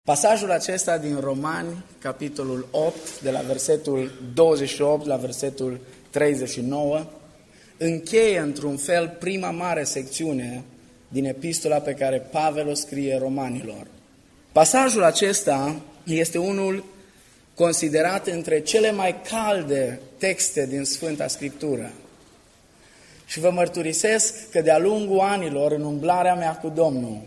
Pasajul acesta din Romani, capitolul 8, de la versetul 28 la versetul 39, încheie într-un fel prima mare secțiune din epistola pe care Pavel o scrie romanilor. Pasajul acesta este unul considerat între cele mai calde texte din Sfânta Scriptură. Și vă mărturisesc că de-a lungul anilor, în umblarea mea cu Domnul,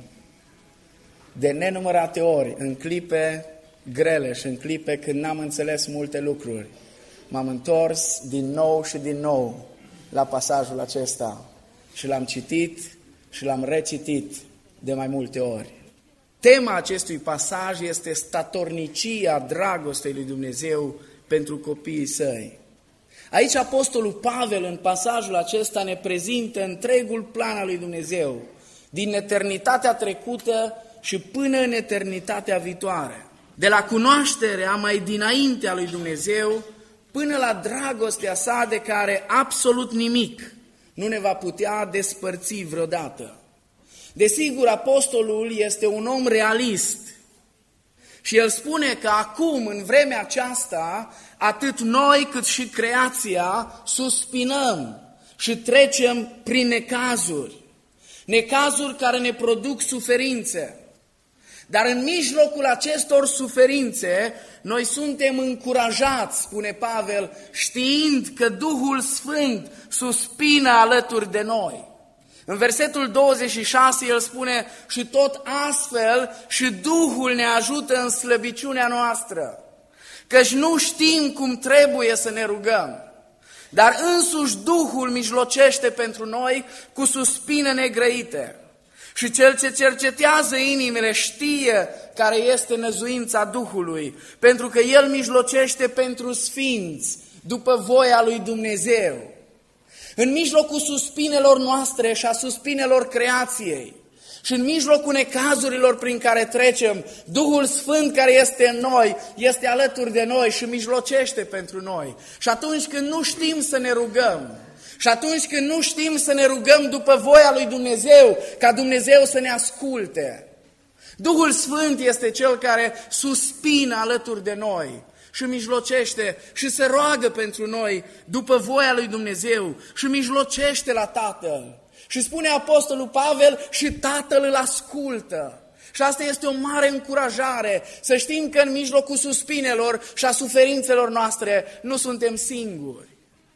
de nenumărate ori, în clipe grele și în clipe când n-am înțeles multe lucruri, m-am întors din nou și din nou la pasajul acesta și l-am citit și l-am recitit de mai multe ori. Tema acestui pasaj este statornicia dragostei lui Dumnezeu pentru copiii săi. Aici apostolul Pavel, în pasajul acesta, ne prezintă întregul plan al lui Dumnezeu, din eternitatea trecută și până în eternitatea viitoare. De la cunoașterea mai dinainte a lui Dumnezeu până la dragostea sa de care absolut nimic nu ne va putea despărți vreodată. Desigur, apostolul este un om realist și el spune că acum, în vremea aceasta, atât noi cât și creația suspinăm și trecem prin necazuri. Necazuri care ne produc suferințe. Dar în mijlocul acestor suferințe, noi suntem încurajați, spune Pavel, știind că Duhul Sfânt suspină alături de noi. În versetul 26 el spune, și tot astfel și Duhul ne ajută în slăbiciunea noastră, căci nu știm cum trebuie să ne rugăm. Dar însuși Duhul mijlocește pentru noi cu suspine negrăite. Și cel ce cercetează inimile știe care este năzuința Duhului, pentru că El mijlocește pentru sfinți, după voia lui Dumnezeu. În mijlocul suspinelor noastre și a suspinelor creației și în mijlocul necazurilor prin care trecem, Duhul Sfânt care este în noi, este alături de noi și mijlocește pentru noi. Și atunci când nu știm să ne rugăm, și atunci când nu știm să ne rugăm după voia lui Dumnezeu, ca Dumnezeu să ne asculte, Duhul Sfânt este Cel care suspină alături de noi și mijlocește și se roagă pentru noi după voia lui Dumnezeu și mijlocește la Tatăl. Și spune apostolul Pavel, și Tatăl îl ascultă. Și asta este o mare încurajare, să știm că în mijlocul suspinelor și a suferințelor noastre nu suntem singuri.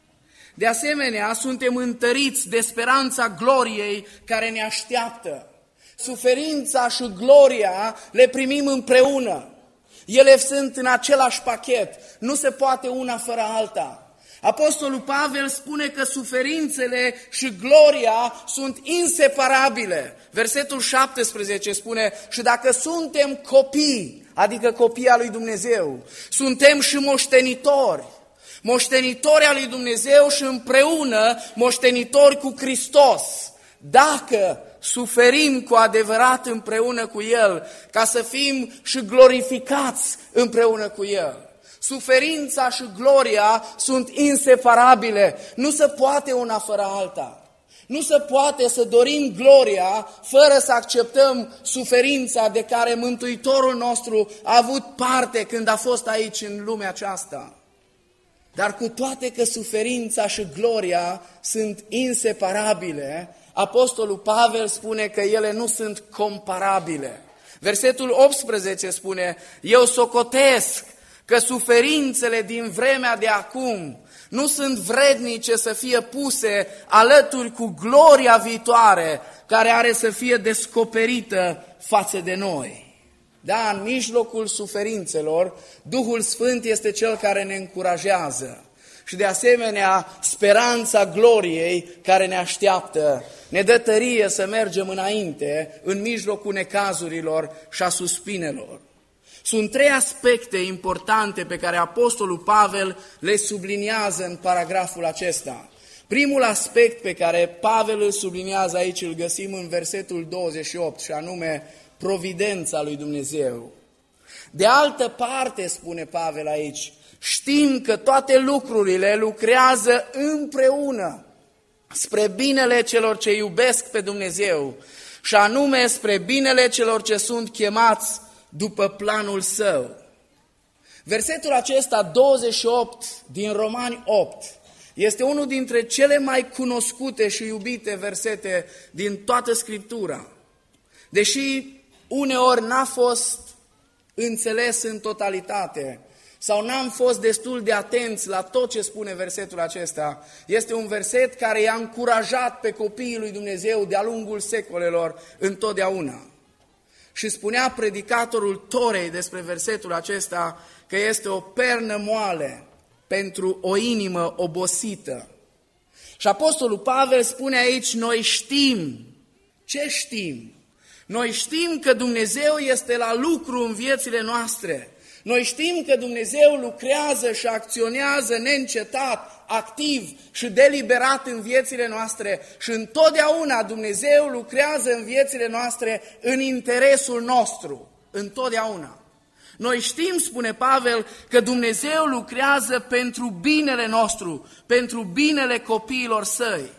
De asemenea, suntem întăriți de speranța gloriei care ne așteaptă. Suferința și gloria le primim împreună. Ele sunt în același pachet, nu se poate una fără alta. Apostolul Pavel spune că suferințele și gloria sunt inseparabile. Versetul 17 spune, și dacă suntem copii, adică copii al lui Dumnezeu, suntem și moștenitori. Moștenitori al lui Dumnezeu și împreună moștenitori cu Hristos. Dacă suferim cu adevărat împreună cu El, ca să fim și glorificați împreună cu El. Suferința și gloria sunt inseparabile, nu se poate una fără alta. Nu se poate să dorim gloria fără să acceptăm suferința de care Mântuitorul nostru a avut parte când a fost aici în lumea aceasta. Dar cu toate că suferința și gloria sunt inseparabile, apostolul Pavel spune că ele nu sunt comparabile. Versetul 18 spune, eu socotesc că suferințele din vremea de acum nu sunt vrednice să fie puse alături cu gloria viitoare care are să fie descoperită față de noi. Da, în mijlocul suferințelor, Duhul Sfânt este Cel care ne încurajează. Și de asemenea, speranța gloriei care ne așteaptă ne dă tărie să mergem înainte în mijlocul necazurilor și a suspinelor. Sunt trei aspecte importante pe care apostolul Pavel le subliniază în paragraful acesta. Primul aspect pe care Pavel îl subliniază aici îl găsim în versetul 28 și anume providența lui Dumnezeu. De altă parte, spune Pavel aici, știm că toate lucrurile lucrează împreună spre binele celor ce iubesc pe Dumnezeu și anume spre binele celor ce sunt chemați după planul său. Versetul acesta, 28 din Romani 8, este unul dintre cele mai cunoscute și iubite versete din toată Scriptura. Deși uneori n-a fost înțeles în totalitate sau n-am fost destul de atenți la tot ce spune versetul acesta, este un verset care i-a încurajat pe copiii lui Dumnezeu de-a lungul secolelor întotdeauna. Și spunea predicatorul Torei despre versetul acesta că este o pernă moale pentru o inimă obosită. Și apostolul Pavel spune aici, noi știm. Ce știm? Noi știm că Dumnezeu este la lucru în viețile noastre. Noi știm că Dumnezeu lucrează și acționează neîncetat, activ și deliberat în viețile noastre și întotdeauna Dumnezeu lucrează în viețile noastre în interesul nostru, întotdeauna. Noi știm, spune Pavel, că Dumnezeu lucrează pentru binele nostru, pentru binele copiilor săi.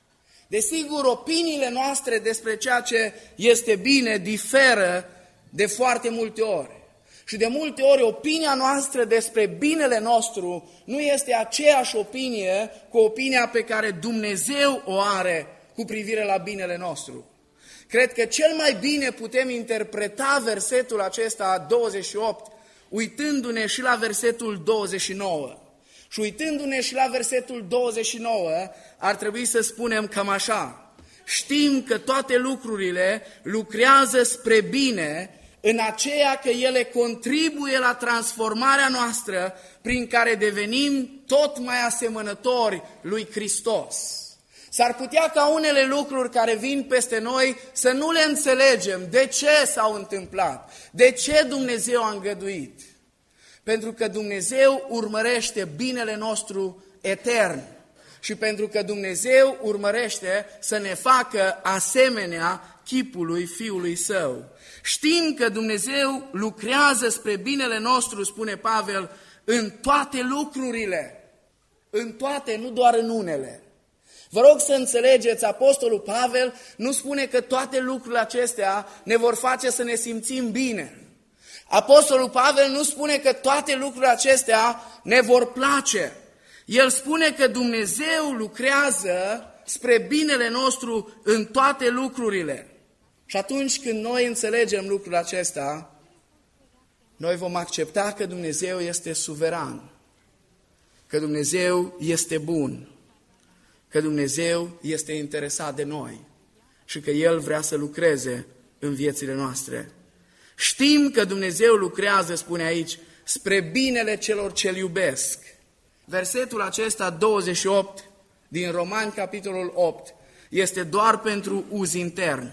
Desigur, opiniile noastre despre ceea ce este bine diferă de foarte multe ori. Și de multe ori opinia noastră despre binele nostru nu este aceeași opinie cu opinia pe care Dumnezeu o are cu privire la binele nostru. Cred că cel mai bine putem interpreta versetul acesta 28 uitându-ne și la versetul 29. Și uitându-ne și la versetul 29 ar trebui să spunem cam așa: știm că toate lucrurile lucrează spre bine în aceea că ele contribuie la transformarea noastră prin care devenim tot mai asemănători lui Hristos. S-ar putea ca unele lucruri care vin peste noi să nu le înțelegem. De ce s-au întâmplat? De ce Dumnezeu a îngăduit? Pentru că Dumnezeu urmărește binele nostru etern și pentru că Dumnezeu urmărește să ne facă asemenea chipului Fiului Său. Știm că Dumnezeu lucrează spre binele nostru, spune Pavel, în toate lucrurile. În toate, nu doar în unele. Vă rog să înțelegeți, apostolul Pavel nu spune că toate lucrurile acestea ne vor face să ne simțim bine. Apostolul Pavel nu spune că toate lucrurile acestea ne vor place. El spune că Dumnezeu lucrează spre binele nostru în toate lucrurile. Și atunci când noi înțelegem lucrul acesta, noi vom accepta că Dumnezeu este suveran, că Dumnezeu este bun, că Dumnezeu este interesat de noi și că El vrea să lucreze în viețile noastre. Știm că Dumnezeu lucrează, spune aici, spre binele celor ce-L iubesc. Versetul acesta, 28, din Romani, capitolul 8, este doar pentru uz intern.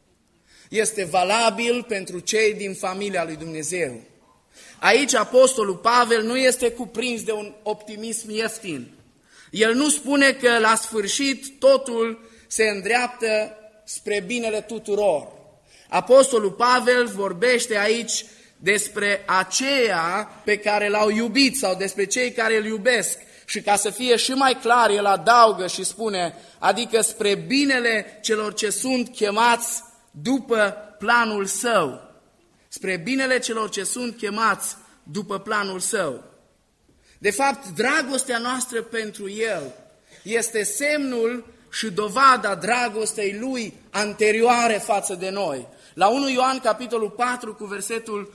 Este valabil pentru cei din familia lui Dumnezeu. Aici apostolul Pavel nu este cuprins de un optimism ieftin. El nu spune că la sfârșit totul se îndreaptă spre binele tuturor. Apostolul Pavel vorbește aici despre aceia pe care l-au iubit sau despre cei care îl iubesc. Și ca să fie și mai clar, el adaugă și spune, adică spre binele celor ce sunt chemați după planul său. Spre binele celor ce sunt chemați după planul său. De fapt, dragostea noastră pentru El este semnul și dovada dragostei Lui anterioare față de noi. La 1 Ioan, capitolul 4, cu versetul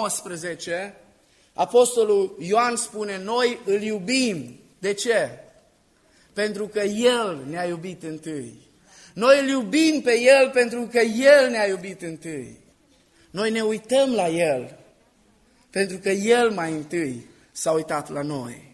19, apostolul Ioan spune, noi îl iubim. De ce? Pentru că El ne-a iubit întâi. Noi îl iubim pe El pentru că El ne-a iubit întâi. Noi ne uităm la El pentru că El mai întâi s-a uitat la noi.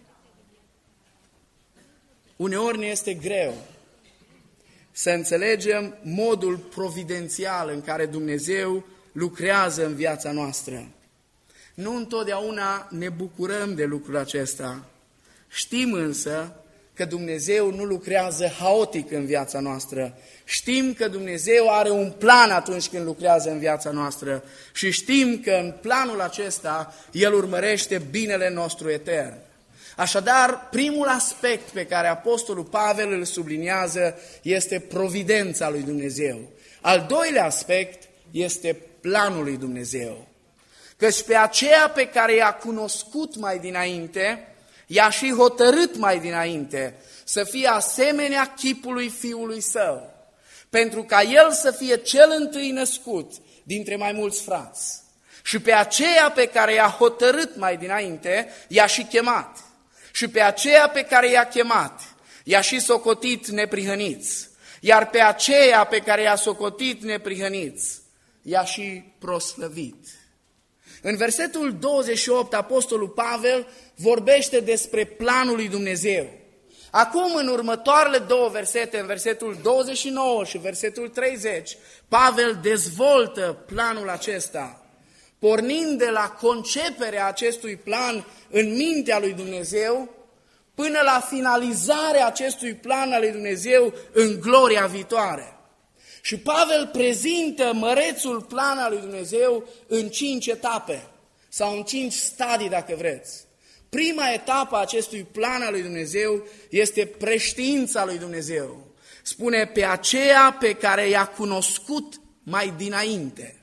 Uneori ne este greu să înțelegem modul providențial în care Dumnezeu lucrează în viața noastră. Nu întotdeauna ne bucurăm de lucrul acesta. Știm însă că Dumnezeu nu lucrează haotic în viața noastră. Știm că Dumnezeu are un plan atunci când lucrează în viața noastră și știm că în planul acesta El urmărește binele nostru etern. Așadar, primul aspect pe care apostolul Pavel îl subliniază este providența lui Dumnezeu. Al doilea aspect este planul lui Dumnezeu. Căci pe aceea pe care i-a cunoscut mai dinainte, i-a și hotărât mai dinainte să fie asemenea chipului Fiului Său, pentru ca El să fie cel întâi născut dintre mai mulți frați. Și pe aceea pe care i-a hotărât mai dinainte, i-a și chemat. Și pe aceea pe care i-a chemat, i-a și socotit neprihăniți. Iar pe aceea pe care i-a socotit neprihăniți, i-a și proslăvit. În versetul 28, Apostolul Pavel vorbește despre planul lui Dumnezeu. Acum, în următoarele două versete, în versetul 29 și versetul 30, Pavel dezvoltă planul acesta, pornind de la conceperea acestui plan în mintea lui Dumnezeu, până la finalizarea acestui plan al lui Dumnezeu în gloria viitoare. Și Pavel prezintă mărețul plan al lui Dumnezeu în 5 etape, sau în 5 stadii, dacă vreți. Prima etapă a acestui plan al lui Dumnezeu este preștiința lui Dumnezeu. Spune, pe aceea pe care i-a cunoscut mai dinainte.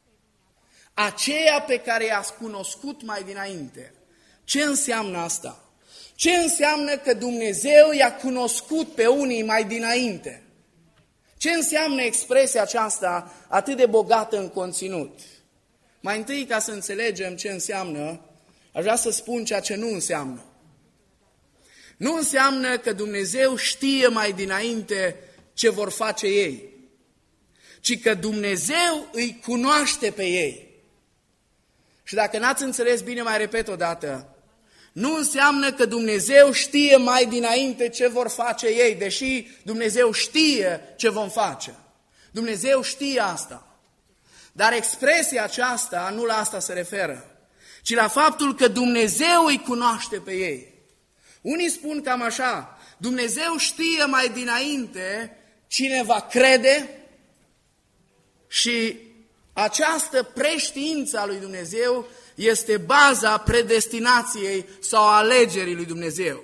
Aceea pe care i-a cunoscut mai dinainte. Ce înseamnă asta? Ce înseamnă că Dumnezeu i-a cunoscut pe unii mai dinainte? Ce înseamnă expresia aceasta atât de bogată în conținut? Mai întâi, ca să înțelegem ce înseamnă, aș vrea să spun ceea ce nu înseamnă. Nu înseamnă că Dumnezeu știe mai dinainte ce vor face ei, ci că Dumnezeu îi cunoaște pe ei. Și dacă n-ați înțeles bine, mai repet o dată, nu înseamnă că Dumnezeu știe mai dinainte ce vor face ei, deși Dumnezeu știe ce vom face. Dumnezeu știe asta. Dar expresia aceasta nu la asta se referă, ci la faptul că Dumnezeu îi cunoaște pe ei. Unii spun cam așa, Dumnezeu știe mai dinainte cine va crede și această preștiință a lui Dumnezeu este baza predestinației sau alegerii lui Dumnezeu.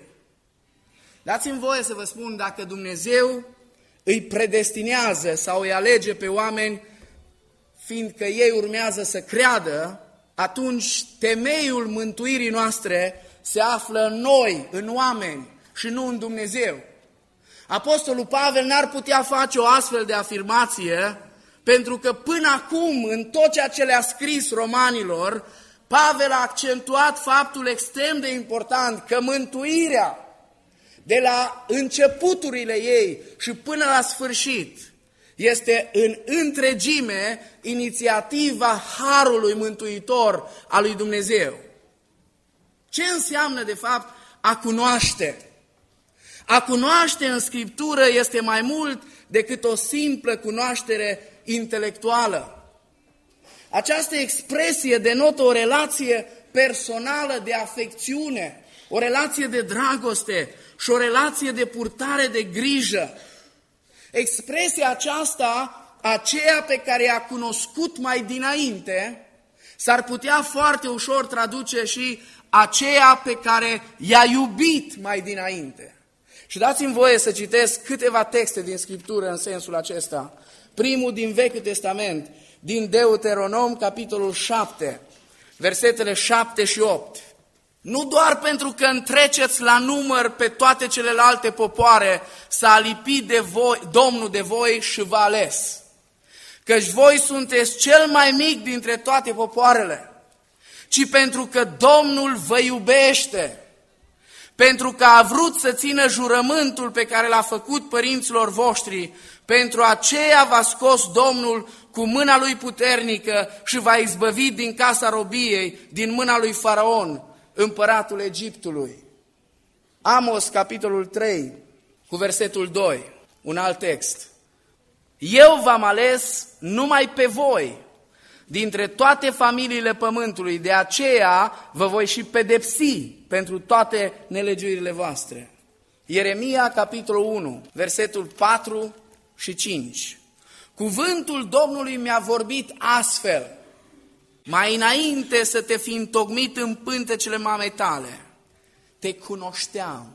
Dați-mi voie să vă spun, dacă Dumnezeu îi predestinează sau îi alege pe oameni, fiindcă ei urmează să creadă, atunci temeiul mântuirii noastre se află în noi, în oameni și nu în Dumnezeu. Apostolul Pavel n-ar putea face o astfel de afirmație, pentru că până acum, în tot ceea ce le-a scris romanilor, Pavel a accentuat faptul extrem de important că mântuirea de la începuturile ei și până la sfârșit este în întregime inițiativa Harului Mântuitor al lui Dumnezeu. Ce înseamnă de fapt a cunoaște? A cunoaște în Scriptură este mai mult decât o simplă cunoaștere intelectuală. Această expresie denotă o relație personală de afecțiune, o relație de dragoste și o relație de purtare de grijă. Expresia aceasta, aceea pe care i-a cunoscut mai dinainte, s-ar putea foarte ușor traduce și aceea pe care i-a iubit mai dinainte. Și dați-mi voie să citesc câteva texte din Scriptură în sensul acesta. Primul din Vechiul Testament, din Deuteronom, capitolul 7, versetele 7 și 8. Nu doar pentru că întreceți la număr pe toate celelalte popoare, s-a lipit de voi, Domnul de voi și v-a ales. Căci voi sunteți cel mai mic dintre toate popoarele, ci pentru că Domnul vă iubește, pentru că a vrut să țină jurământul pe care l-a făcut părinților voștri, pentru aceea v-a scos Domnul cu mâna lui puternică și v-a izbăvit din casa robiei, din mâna lui Faraon, împăratul Egiptului. Amos, capitolul 3, cu versetul 2, un alt text. Eu v-am ales numai pe voi, dintre toate familiile pământului, de aceea vă voi și pedepsi pentru toate nelegiuirile voastre. Ieremia, capitolul 1, versetul 4 și 5. Cuvântul Domnului mi-a vorbit astfel: mai înainte să te fi întocmit în pântecele mamei tale, te cunoșteam.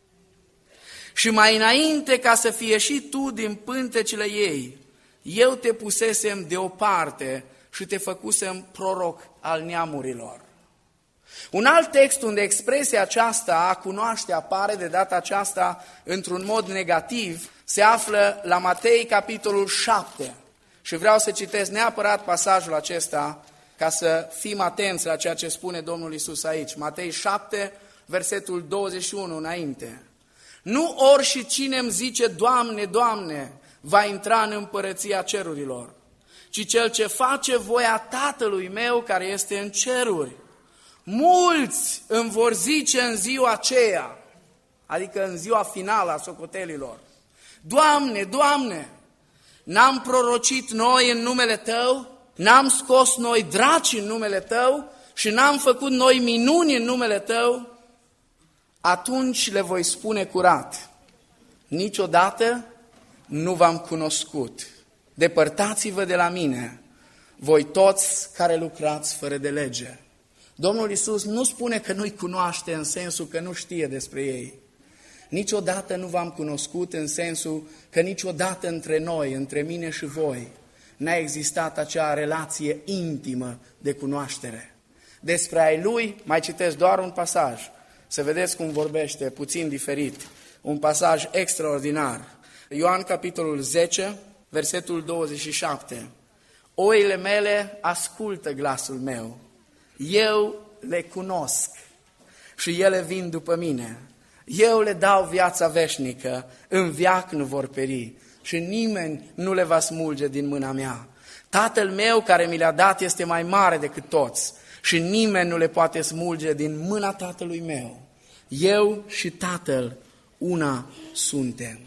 Și mai înainte ca să fie și tu din pântecele ei, eu te pusesem deoparte și te făcusem proroc al neamurilor. Un alt text unde expresia aceasta, a cunoaște, apare de data aceasta într-un mod negativ, se află la Matei, capitolul 7. Și vreau să citesc neapărat pasajul acesta ca să fim atenți la ceea ce spune Domnul Iisus aici. Matei 7, versetul 21 înainte. Nu oricine îmi zice, Doamne, Doamne, va intra în împărăția cerurilor, ci cel ce face voia Tatălui meu care este în ceruri. Mulți îmi vor zice în ziua aceea, adică în ziua finală a socotelilor, Doamne, Doamne, n-am prorocit noi în numele Tău, n-am scos noi draci în numele Tău și n-am făcut noi minuni în numele Tău? Atunci le voi spune curat, niciodată nu v-am cunoscut. Depărtați-vă de la mine, voi toți care lucrați fără de lege. Domnul Iisus nu spune că nu-i cunoaște în sensul că nu știe despre ei. Niciodată nu v-am cunoscut în sensul că niciodată între noi, între mine și voi, n-a existat acea relație intimă de cunoaștere. Despre ai Lui, mai citesc doar un pasaj, să vedeți cum vorbește, puțin diferit, un pasaj extraordinar. Ioan, capitolul 10, versetul 27. Oile mele ascultă glasul meu, eu le cunosc și ele vin după mine. Eu le dau viața veșnică, în veac nu vor peri și nimeni nu le va smulge din mâna mea. Tatăl meu care mi le-a dat este mai mare decât toți și nimeni nu le poate smulge din mâna Tatălui meu. Eu și Tatăl una suntem.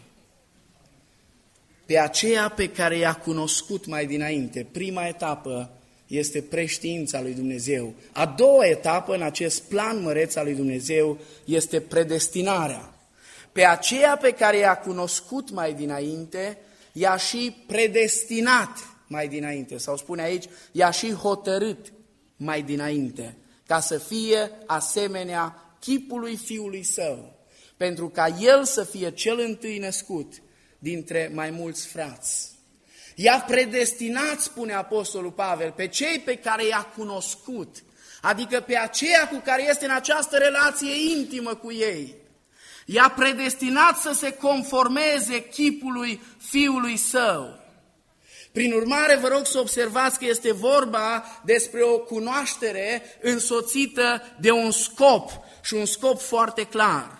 Pe aceea pe care i-a cunoscut mai dinainte, prima etapă este preștiința lui Dumnezeu. A doua etapă în acest plan măreț al lui Dumnezeu este predestinarea. Pe aceea pe care i-a cunoscut mai dinainte, i-a și predestinat mai dinainte. Sau spune aici, i-a și hotărât mai dinainte, ca să fie asemenea chipului Fiului Său, pentru ca El să fie cel întâi născut dintre mai mulți frați. I-a predestinat, spune Apostolul Pavel, pe cei pe care i-a cunoscut, adică pe aceia cu care este în această relație intimă cu ei. I-a predestinat să se conformeze chipului Fiului Său. Prin urmare, vă rog să observați că este vorba despre o cunoaștere însoțită de un scop și un scop foarte clar.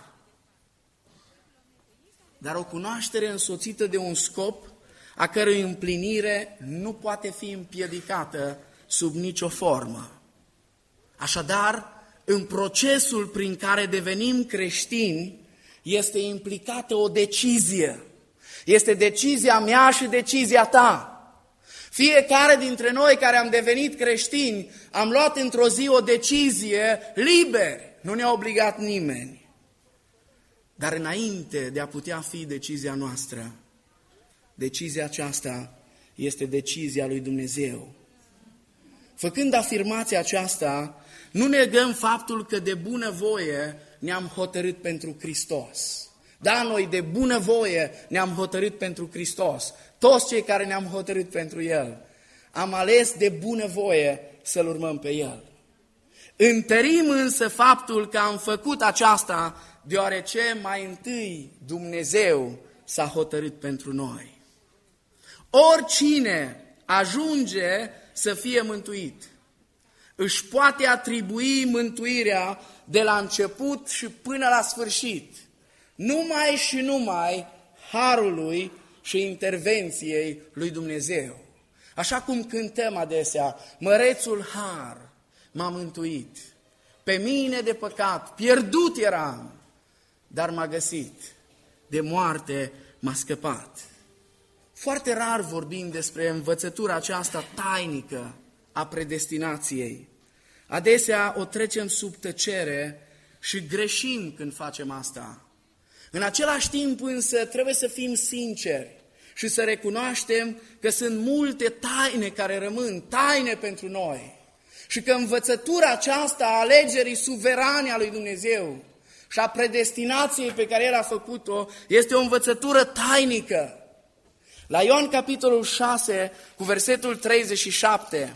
Dar o cunoaștere însoțită de un scop a cărui împlinire nu poate fi împiedicată sub nicio formă. Așadar, în procesul prin care devenim creștini, este implicată o decizie. Este decizia mea și decizia ta. Fiecare dintre noi care am devenit creștini, am luat într-o zi o decizie liberi, nu ne-a obligat nimeni. Dar înainte de a putea fi decizia noastră, decizia aceasta este decizia lui Dumnezeu. Făcând afirmația aceasta, nu negăm faptul că de bunăvoie ne-am hotărât pentru Hristos. Da, noi de bunăvoie ne-am hotărât pentru Hristos. Toți cei care ne-am hotărât pentru El, am ales de bunăvoie să-L urmăm pe El. Întărim însă faptul că am făcut aceasta deoarece mai întâi Dumnezeu s-a hotărât pentru noi. Oricine ajunge să fie mântuit, își poate atribui mântuirea de la început și până la sfârșit, numai și numai harului și intervenției lui Dumnezeu. Așa cum cântăm adesea, mărețul har m-a mântuit, pe mine de păcat, pierdut eram, dar m-a găsit, de moarte m-a scăpat. Foarte rar vorbim despre învățătura aceasta tainică a predestinației. Adesea o trecem sub tăcere și greșim când facem asta. În același timp însă trebuie să fim sinceri și să recunoaștem că sunt multe taine care rămân taine pentru noi și că învățătura aceasta a alegerii suverane a lui Dumnezeu și a predestinației pe care El a făcut-o este o învățătură tainică. La Ioan capitolul 6 cu versetul 37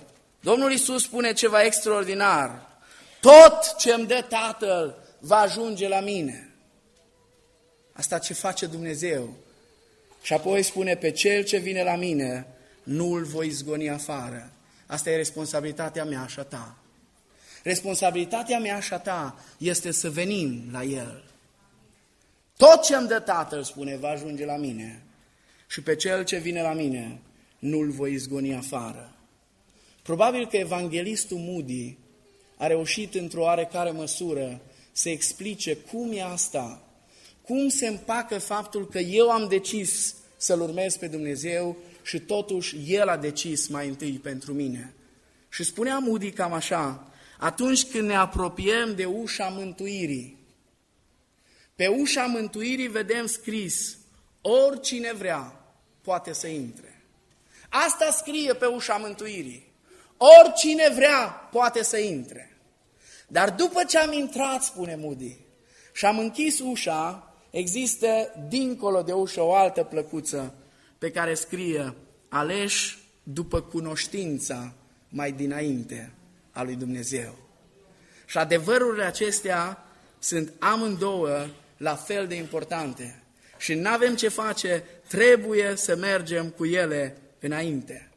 Domnul Iisus spune ceva extraordinar. Tot ce îmi dă Tatăl va ajunge la mine. Asta ce face Dumnezeu. Și apoi spune, pe cel ce vine la mine, nu îl voi izgoni afară. Asta e responsabilitatea mea și a ta. Responsabilitatea mea și a ta este să venim la El. Tot ce îmi dă Tatăl, spune, va ajunge la mine. Și pe cel ce vine la mine, nu îl voi izgoni afară. Probabil că evanghelistul Moody a reușit într-o oarecare măsură să explice cum e asta, cum se împacă faptul că eu am decis să-L urmez pe Dumnezeu și totuși El a decis mai întâi pentru mine. Și spunea Moody cam așa, atunci când ne apropiem de ușa mântuirii, pe ușa mântuirii vedem scris, oricine vrea poate să intre. Asta scrie pe ușa mântuirii. Oricine vrea poate să intre. Dar după ce am intrat, spune Moody, și am închis ușa, există dincolo de ușă o altă plăcuță pe care scrie aleși după cunoștința mai dinainte a lui Dumnezeu. Și adevărurile acestea sunt amândouă la fel de importante. Și n-avem ce face, trebuie să mergem cu ele înainte.